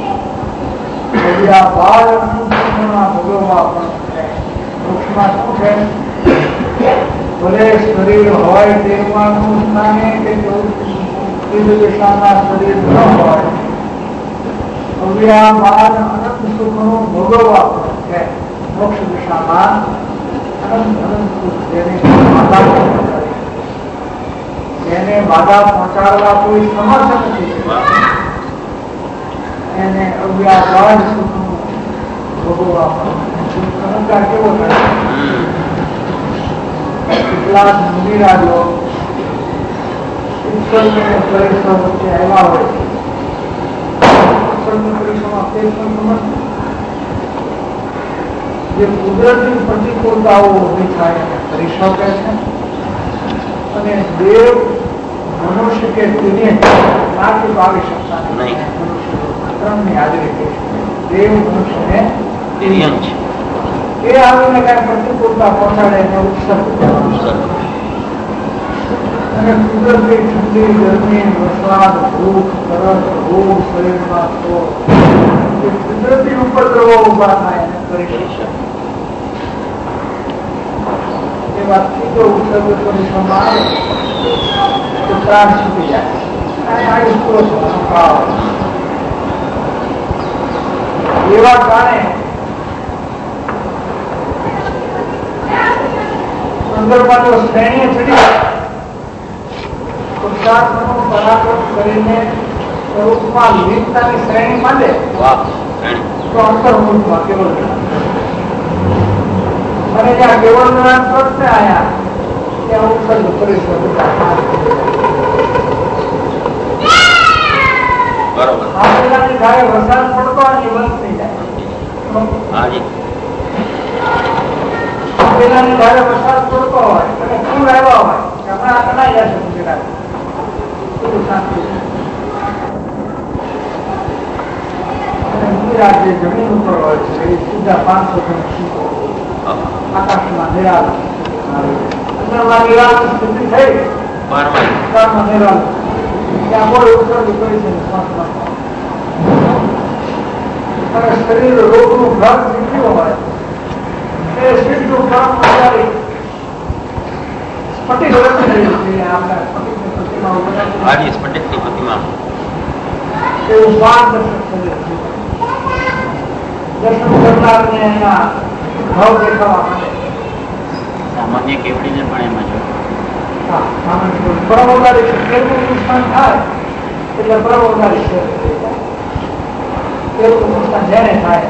ભોગવવા પણ છે. ભલે શરીર હોય તેનું સ્થાને કે દિશાના શરીર ન હોય અવ્યા બાદ અનંત સુખનું ભોગવવા પણ છે. મોક્ષ દિશામાં જેને બાધા પહોંચાડવા કોઈ સમર્થ નથી એને અવ્યાપાર સુખનું ભોગવવા ચમત્કાર કેવો થાય? કેટલાક મુનિરાજો ઉત્સર્ગ અને પરિશ્રમ વચ્ચે આવ્યા હોય છે. ઉત્સર્ગ પરિશ્રમ તે પણ સમજ જે કુદરતી પ્રતિકૂળતાઓ ઉભી થાય કરી શકે છે અને દેવ મનુષ્ય કે દિને નાથી આવી શકતા નહીં. ત્રણની હાજરી થઈ છે. દેવ મનુષ્યને એ આવીને કઈ પ્રતિકૂળતા પહોંચાડે એને ઉત્સર્ગ અને કુદરતી ઠંડી ગરમી વરસાદ ભૂખ તરસ રોગ શરીરમાં કુદરતી ઉપદ્રવો ઉભા થાય એને કરી શકે. વાતથી જો ઉત્સર્ગ પરિશ્રમમાં આવે તો ત્રાસ છૂટી જાય અને આયુષ પૂરો થવાનો કાળ એવા કારણે અંદરમાં જો શ્રેણીએ ચડી પુરુષાર્થનું પરાક્રમ કરીને સ્વરૂપમાં લીનતાની શ્રેણી માંડે તો અંતર્મુખમાં કેવળ અને જ્યાં કેવળ જ્ઞાન પ્રશ્ન આવ્યા ત્યાં ઉત્સર્ગ પરિશ્રમ આપેલાની ધારે વરસાદ પડતો અને બંધ થઈ જાય. આપેલાની ધારે વરસાદ પડતો હોય અને પૂર આવ્યા હોય હમણાં કનાઈ જશે ગુજરાત બધું શાંતિ. અને ગુજરાત જે જમીન ઉપર હોય છે એ સીધા 500 જણ શીખો આકાશમાં નિરાલ અંદરમાં નિરાલની સ્થિતિ થઈ બારમાં નિરાલ ત્યાં કોઈ ઉત્સર્ગ કરી છે શ્વાસમાં અને શરીર રોગનું ઘર નીકળ્યું હોય એ સીધું પરમ પૂજારી સ્ફટિક રચી રહ્યું છે. આપણા સ્ફટિકની પ્રતિમાઓ બનાવી સ્ફટિકની પ્રતિમા એવું સ્વાદ દર્શન કરે છે. દર્શન કરનારને એના ભાવ દેખાવા માટે સામાન્ય કેવડીને પણ એમાં જો પરમોદારી કેવું નુકસાન થાય એટલે પરમોદારી છે. કેવું નુકસાન જેને થાય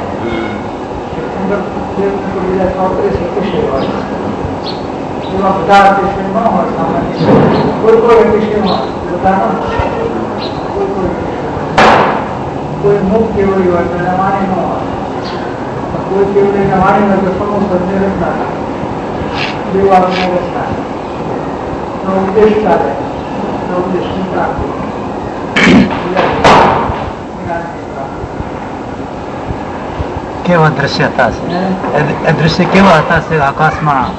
બીજા 34 વિષય હોય એમાં બધા વિષય ન હોય. સામાન્ય કોઈ કોઈ વિષયમાં બધા ન કોઈ મુખ કેવડી હોય તો એને વાણી ન હોય. કોઈ કેવડીને વાણી હોય તો સમૂહ સજ્જ રચના દેવાની રચના ઉપદેશ ચાલે ઉપદેશ કેવા દ્રશ્ય હતા એ દ્રશ્ય કેવા હતા છે આકાશમાં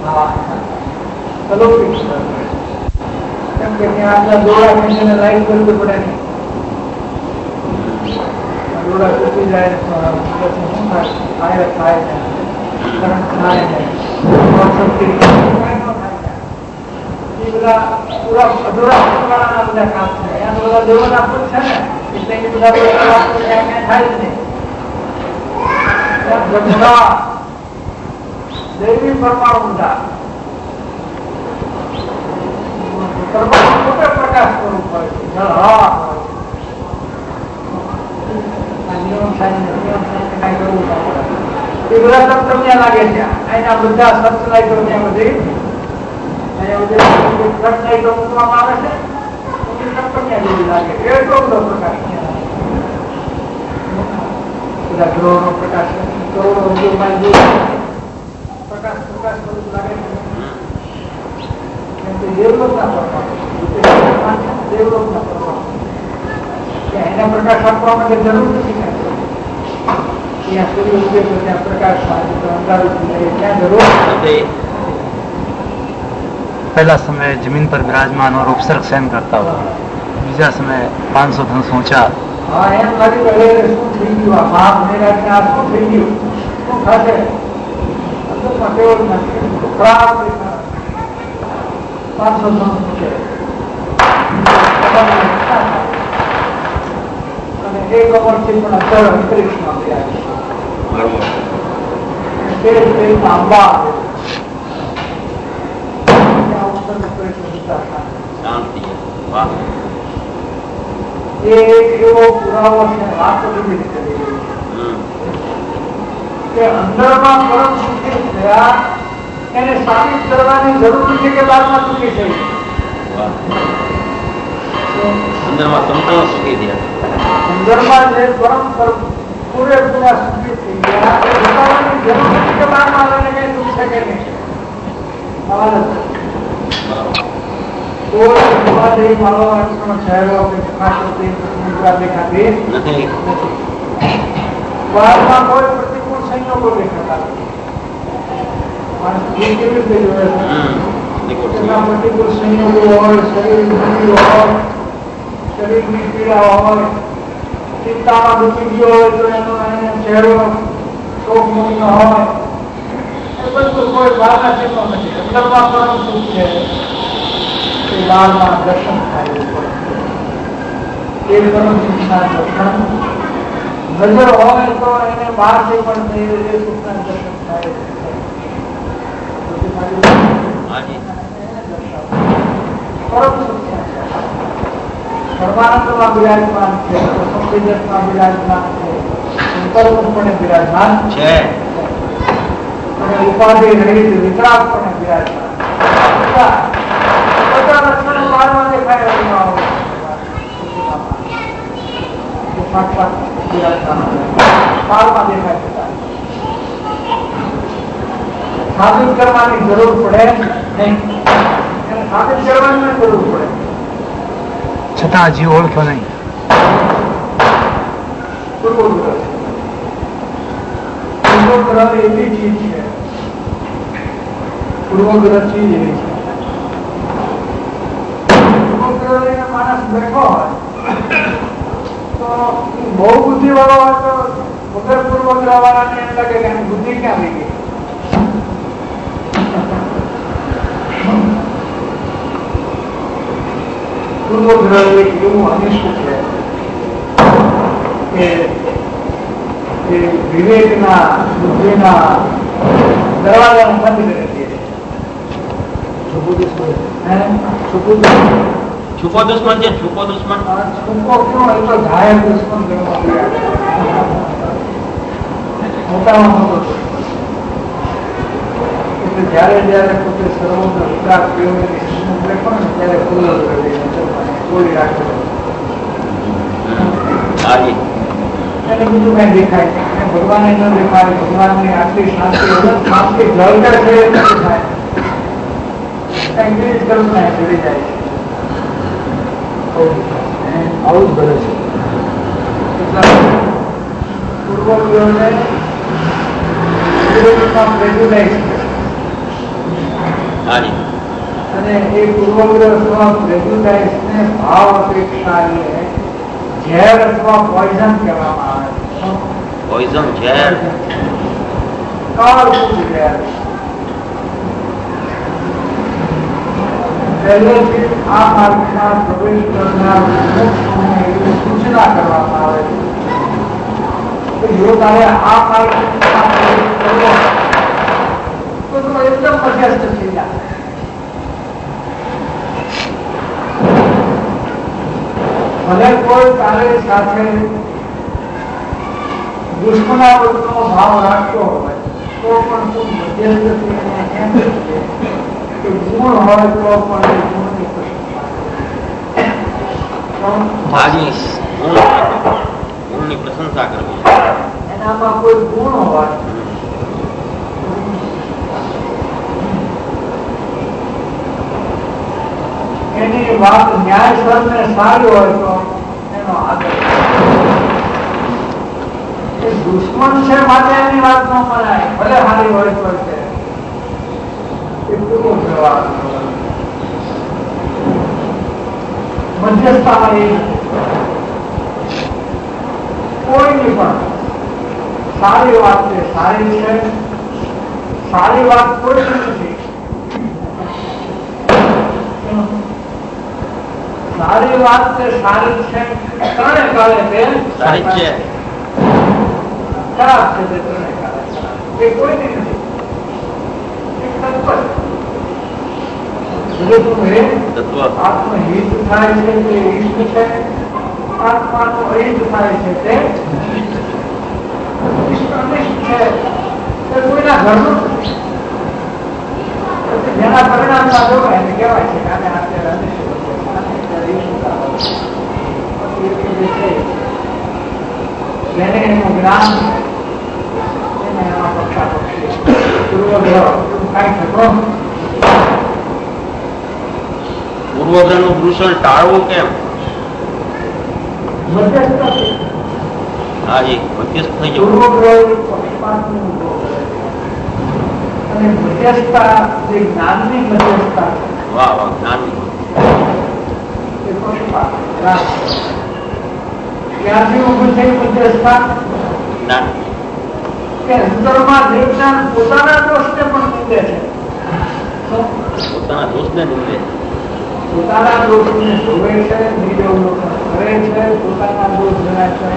કેમ કે ત્યાં આપણા દોડા ખેંચીને લાઈટ કરવું પડે નહીં. દોડા તૂટી જાય પછી શું થાય ફાયર થાય કરંટ થાય એ બધા પૂરા અધૂરા પ્રકારના બધા કામ છે. અહીંયા તો બધા દેવોના પુત છે ને એટલે એ બધા ક્યાં થાય જ નહીં. બધા દૈવી પરમાણુ હતા. પરમાણુ પોતે પ્રકાશ સ્વરૂપ હોય છે. જળ હવા હોય છે. નિયમ સાઈને કઈ કરવું એ બધા સત્સંગ લાગે છે. અહીંના બધા સત્સંગ ત્યાં બધી મૂકવામાં આવે છે. જેવી લાગે એટલો બધો પ્રકાશ બધા ગ્રહો નો પ્રકાશ કરોડો ઉદ્યોગમાં પ્રકાશ પ્રકાશ સ્વરૂપ લાગે છે. દેવલોકના પરમાણુ દેવલોકના પરમાણુ એના પ્રકાશ આપવા માટે જરૂર નથી. ત્યાં સૂર્ય ઉદય ત્યાં પ્રકાશ અંધારું ત્યાં જરૂર पहला समय जमीन पर विराजमान और उपसर्ग सहन करता हुआ, बीजा समय 500 धनुष ऊंचा। हाँ एम लगी पहले શું થઈ ગયું આ માપ મેરા કે આ શું થઈ ગયું શું થશે અંદર પટેલ નથી ખરાબ 500 ધનુષ છે અને એક અમરથી પણ અસર અંતરિક્ષમાં ગયા છે. તે સ્ટેજમાં અંબા એવો પુરાવો છે વાત કે અંદરમાં પરમ સુખી થયા એને સાબિત કરવાની જરૂર છે કે બાદમાં સુખી થઈ અંદરમાં સંપૂર્ણ સુખી થયા. અંદરમાં જે પરમ પૂરેપૂરા સુખી થઈ ગયા એ બતાવવાની જરૂર નથી કે બાદમાં આવીને કઈ સુખ છે કે નહીં. બહારમાં કોઈ પ્રતિકૂળ સંયોગો દેખાતા પ્રતિકૂળ સંયોગો હોય, શરીરની પીડા હોય, ચિંતામાં ડૂબી ગયો હોય તો એનો ચહેરો શોકમુક્ત હોય, એ બધું કોઈ બહારના ચિહ્નો નથી. અંદરમાં પરમ સુખ છે એ બહારમાં દર્શન થાય એ પરમ સુખના દર્શન નજર હોય તો એને બહારથી પણ એ સુખના દર્શન થાય. પરમ સુખ સર્વાનંદમાં બિરાજમાન છે, સંવેદનમાં બિરાજમાન છે, અંતર્મુખપણે બિરાજમાન છે અને ઉપાધિ રહિત વિતરાગપણે બિરાજમાન. બધા લક્ષણો બહારમાં દેખાય બહારમાં દેખાય સાબિત કરવાની જરૂર પડે નહીં. એને સાબિત કરવાની જરૂર પડે છતાં હજી ઓળખ્યો નહીં. પૂર્વગ્રહ એવી ચીજ છે, પૂર્વગ્રહ ચીજ એવી છે. પૂર્વગ્રહ માણસ બેઠો હોય તો બહુ બુદ્ધિ વાળો હોય તો વગર પૂર્વગ્રહ વાળાને એમ લાગે કે આની બુદ્ધિ ક્યાં આવી ગઈ. પૂર્વગ્રહ એક એવું અનિષ્ટ છે કે વિવેકના બુદ્ધિના દરવાજાને બંધ કરી દે છે. છુપો દુશ્મન છે. છુપો દુશ્મન છુપો ક્यों? એ તો જાહેર દુશ્મન મોટામાં મોટો એટલે જયારે જયારે પોતે સર્વનો વિકાસ કેળવણી દેખો ને ત્યારે પૂર્વગ્રહ રાખે એને બીજું કઈ દેખાય નહીં. ભગવાન ન દેખાય. ભગવાનની આટલી શાંતિ શાંતિ જળગર છે એ નથી થાય. કઈ બીજી કલ્પના ચડી જાય છે. આવું જ બને છે. પૂર્વગ્રહને પ્રેજ્યુડાઇઝ અને એ પૂર્વગ્રહ પ્રેજ્યુડાઇઝને ભાવ અપેક્ષા ઝેર અથવા પોઈઝન કહેવામાં આવે છે. પોઈઝન ઝેર કાળભૂત ઝેર. પહેલેથી આ માર્ગમાં પ્રવેશ કરનાર મોક્ષને એવી સૂચના કરવામાં આવે છે કે જો તારે આ માર્ગમાં પ્રવેશ કરવો તો એકદમ મધ્યસ્થ થઈ જાય. ભલે કોઈ તારી સાથે દુશ્મનાવટનો ભાવ રાખતો હોય તો પણ તું મધ્યસ્થ એમ કે ગુણ હોય તો પણ ગુણની પ્રશંસા કરવી. એનામાં કોઈ ગુણ હોય એની વાત ન્યાયસર ને સારી હોય તો એનો આદર. એ દુશ્મન છે માટે એની વાત ન મનાય. ભલે સારી હોય તો છે એ પૂરો જવાબ. મધ્યસ્થામાં એ કોઈની પણ સારી વાત છે સારી છે. સારી વાત કોઈ નથી. સારી વાત છે સારી છે ત્રણે કાળે તે સારી છે. ખરાબ છે તે ત્રણે કાળે એ કોઈની નથી. એક તત્વ આત્મહિત થાય છે તે ઈષ્ટ છે. આત્માનું અહિત થાય છે તે અનિષ્ટ છે. તે કોઈના ઘરનું નથી. જેના પરિણામમાં જોવાય એને કહેવાય છે કે આને અત્યારે અનિષ્ટ જેને એનું જ્ઞાન એને એમાં પક્ષાપક્ષી પૂર્વગ્રહ કઈ થતો. પૂર્વગ્રહનું દૂષણ ટાળવું કેમ? મધ્યસ્થ હાજી મધ્યસ્થ થઈ જવું. પૂર્વગ્રહ પક્ષપાતનું અને મધ્યસ્થતા જે જ્ઞાનની મધ્યસ્થતા. વાહ વાહ જ્ઞાનની. એ પક્ષપાત ક્યાંથી ઉભું થઈ મધ્યસ્થતા? જ્ઞાન કે અંતરમાં જે જ્ઞાન પોતાના દોષને પણ નિંદે છે. પોતાના દોષને નિંદે. પોતાના દોષને જોવે છે, નિરવલોકન કરે છે, પોતાના દોષ જણાય છે.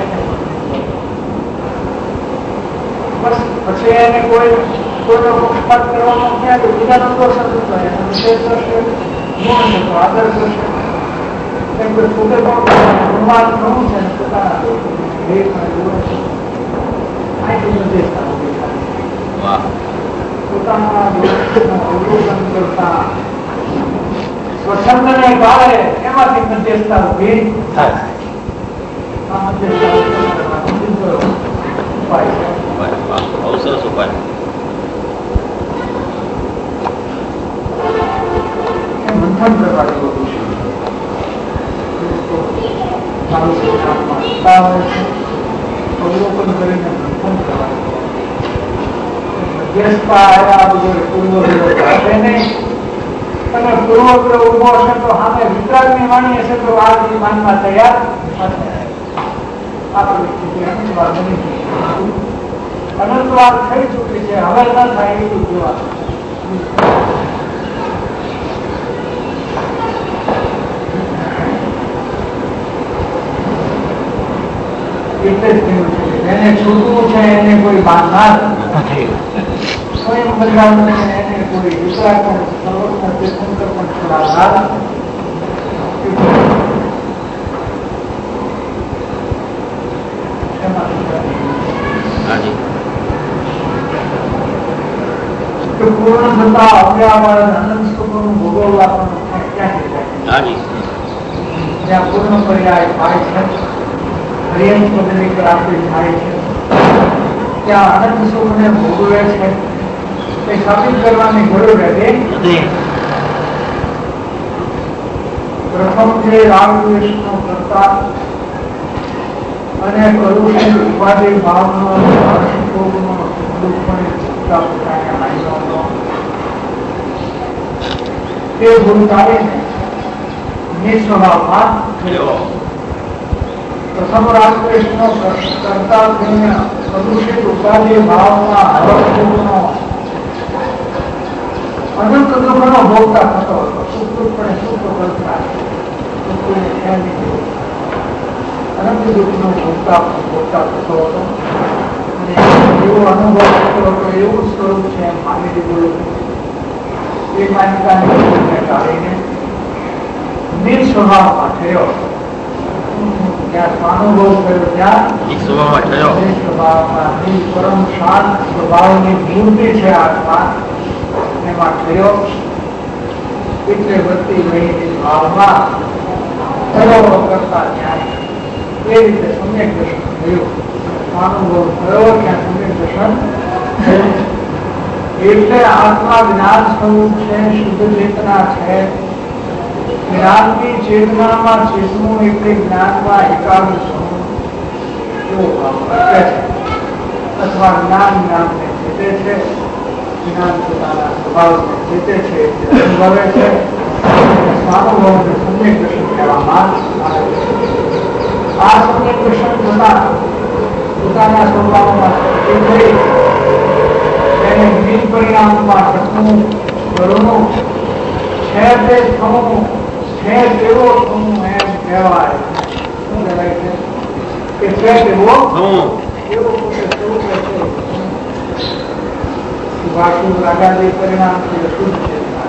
બસ પછી એને કોઈનો પક્ષપાત કરવાનો ક્યાં કે બીજાનો દોષ હતો તો એને વિશેષ કરશે, ગુણ છે તો આદર કરશે. કેમ કે પોતે પણ ગુણવાન ઘણું છે પોતાના દોષ જોવે છે. આથી મધ્યસ્થતા ઉભી થાય છે. પોતાના દોષનું અવલોકન કરતા સ્વચ્છંદને કાળે એમાંથી મધ્યસ્થતા ઉભી થાય. આ મધ્યસ્થતા ઉપાય છે. બહુ સરસ ઉપાય. મંથન કરવા જેવું છે. અવલોકન કરીને મંથન કરવા મધ્યસ્થતા આવ્યા બધું પૂર્વગ્રહ હશે નહીં. તમે પૂર્વગ્રહ ઉભો હશે તો સામે વિતરાગની વાણી હશે તો આ માનવા તૈયાર હશે. આ પરિસ્થિતિ અનંતવાર બની ગઈ. અનંતવાર થઈ ચૂકી છે, હવે ન થાય એટલું જોવાનું. એટલે જ કહ્યું છે એને છૂટવું છે એને કોઈ બાંધનાર નથી. સ્વયં બદલાવું છે એને કોઈ વિતરાગણ સર્વજ્ઞ તીર્થંકર પણ છોડાવનાર પૂર્ણ થતા અવ્યાવર આનંદ સુખનું ભોગવવા પણ ક્યાંથી જાય? જ્યાં પૂર્ણ પર્યાય થાય છે, હરિયંત પદની પ્રાપ્તિ થાય છે, ત્યાં આનંદ સુખને ભોગવે છે. એ સાબિત કરવાની જરૂર હતી. પ્રથમ જે રાગદ્વેષનો કરતા અને કરુષિત ઉપાધિ ભાવનો હર્ષભોગનો દુઃખની ચિંતા પોતાને આવ્યો હતો, તે ભૂલ કાઢીને નિસ્વભાવમાં થયો. પ્રથમ રાગદ્વેષનો કરતા થઈને કરુષિત ઉપાધિ ભાવના હર્ષભોગનો અનંત દુઃખનો ભોગતા થતો હતો. સુખરૂપપણે સુખ કરતા અનંત દુઃખનો ભોગતા થતો હતો. અને એવો અનુભવ થતો હતો, એવું સ્વરૂપ છે એમ માની લીધું. એ માન્યતાને ટાળીને નિસ્વભાવમાં થયો. ત્યાં સ્વાનુભવ થયો, ત્યાં નિસ્વભાવમાં પરમ શાંત સ્વભાવની મૂર્તિ છે આત્મા, એમાં થયો. એટલે વધતી વહીની ભાવમાં થયો કરતા ત્યાં એ રીતે સમ્યક દર્શન થયું. અનુભવ થયો ત્યાં સમ્યક દર્શન થયું. એટલે આત્મા જ્ઞાન સ્વરૂપ છે, શુદ્ધ ચેતના છે. જ્ઞાનની ચેતનામાં ચેતનું એટલે જ્ઞાનમાં એકાગ્ર સ્વરૂપ એવો ભાવ રાખે છે. અથવા જ્ઞાન જ્ઞાનને ચેતે છે, જ્ઞાન પોતાના સ્વભાવને ચેતે છે, અનુભવે છે. સ્વાનુભવને સમ્યક દર્શન કહેવામાં આવે છે. આ સમ્યક દર્શન થતા પોતાના સ્વભાવમાં એને વિવિધ પરિણામમાં ટકવું, કરવું છે, તે થવું છે, તેવો થવું એમ કહેવાય. શું કહેવાય છે? કે છે તેવો એવો પોતે સ્વરૂપ છે. વાસુ રાગાદી પરિણામ છે શુદ્ધ ચેતના.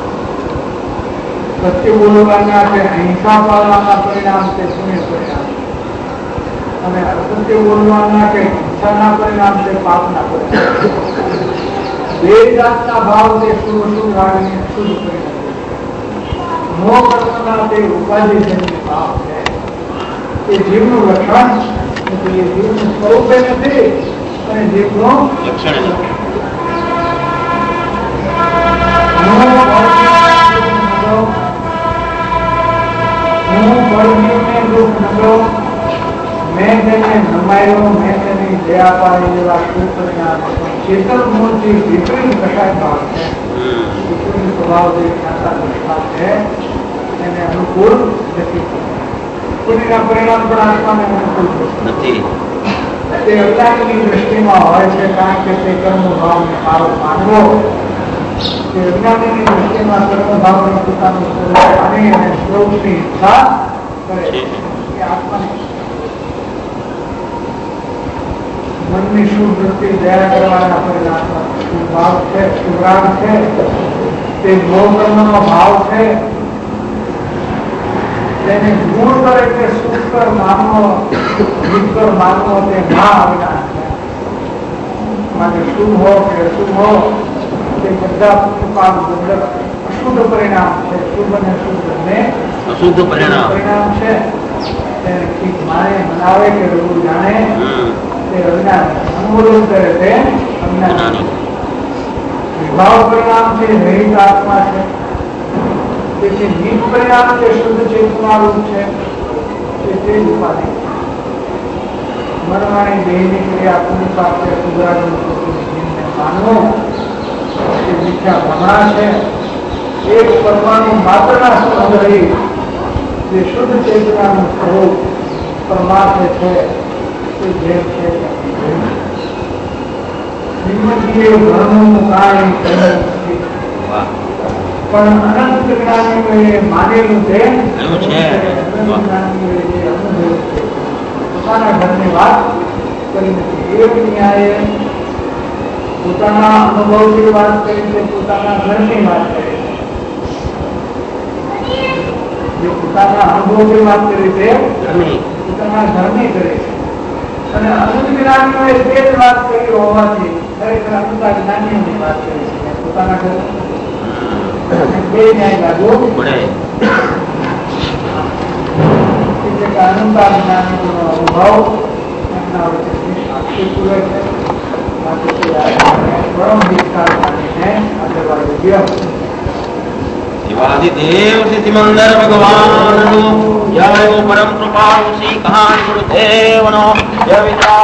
સત્ય બોલવાના કે અહિંસા પાળવાના પરિણામ છે પુણ્ય પરિણામ. અને અસત્ય બોલવાના કે હિંસાના પરિણામ છે પાપના પરિણામ. બે જાતના ભાવ તે શુભ રાગની શુદ્ધ પરિણામ. નો કર્મના તે ઉપાધિજન્ય ભાવ છે. એ જીવનું લક્ષણ નથી, એ જીવનું સ્વરૂપે નથી, અને જીવનું લક્ષણ. મેં તેને નમાયો, મેં તેની દયા પાડી જેવા પરિણામ ચેતન મૂળથી વિપરીત કશાય ભાવ છે. વિપરીત સ્વભાવ જે જ્ઞાતા છે એને અનુકૂળ નથી. પુણ્યના પરિણામ પણ આત્માને અનુકૂળ નથી. તે અજ્ઞાનની દ્રષ્ટિમાં હોય છે, કારણ કે તે કર્મ ભાવને સારો માનવો. તે અજ્ઞાનની દ્રષ્ટિમાં કર્મ ભાવને પોતાનું સ્વરૂપ માની અને સ્વરૂપની ઈચ્છા કરે છે. આત્માને મનની શુભ વૃત્તિ દયા કરવાના પરિણામ શુભ ભાવ છે, શુભરાગ છે. તે ગૌકર્મનો ભાવ છે. તેને ગુણ કરે કે સુખકર માનવો, દુઃખકર માનવો તે ના અજ્ઞાન છે. માટે શુભ હો કે અશુભ હો તે બધા અશુદ્ધ પરિણામ છે. શુભ અને શુદ્ધ ને અશુદ્ધ પરિણામ છે. તેને ઠીક માને, મનાવે કે રઘુ જાણે તે અજ્ઞાન. અનુમોદન કરે તે અજ્ઞાન. વિભાવ પરિણામ છે રહિત આત્મા છે. તેથી નિજ પરિણામ જે શુદ્ધ ચેતના રૂપ છે તે જ ઉપાધિ. મનવાણી દેહની ક્રિયા પૂરી પાસે સુધારને માનવું એ મિથ્યા ભ્રમણા છે. એક પરમાણુ માત્રના સંબંધ રહી જે શુદ્ધ ચેતનાનું સ્વરૂપ પરમાર્થ છે કોઈ ભેદ છે શ્રીમદજીએ ઘણું કાંઈ કહ્યું નથી. વાહ પણ અનંત જ્ઞાનીઓએ માનેલું છે એવું છે. અનંત જ્ઞાનીઓએ જે અનુભવ્યું છે પોતાના ઘરની વાત કરી નથી. એક ન્યાયે પોતાના અનુભવની વાત કરી છે, પોતાના ઘરની વાત કરી છે. જે પોતાના અનુભવની વાત કરી છે ઘરની પોતાના ઘરની કરી છે. અને અનંત જ્ઞાનીઓએ તે જ વાત કરી હોવાથી ખરેખર અનંત જ્ઞાનીઓની વાત કરી છે પોતાના ઘર બે ન્યાય લાગુ પડે. એટલે કે અનંત જ્ઞાનીઓનો અનુભવ એમના વચ્ચેથી સાક્ષી પૂરે છે. માટે તે પરમ વિસ્તાર માનીને આગળ યોગ્ય દેવાધિદેવ સિદ્ધિમંદર ભગવાનનો જય પરમ કૃપાળુ શ્રી કહાન ગુરુદેવનો જય વિદ્યા